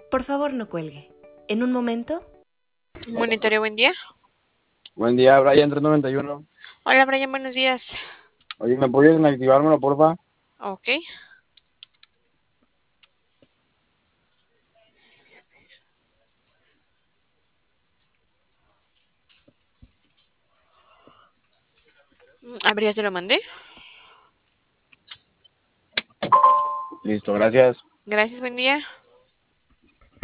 Por favor, no cuelgue. En un momento. Monitorio, buen día. Buen día, Brian 391. Hola, Brian, buenos días. Oye, ¿me puedes inactivármelo, porfa? Ok. A ver, ya te lo mandé. Listo, gracias. Gracias, buen día.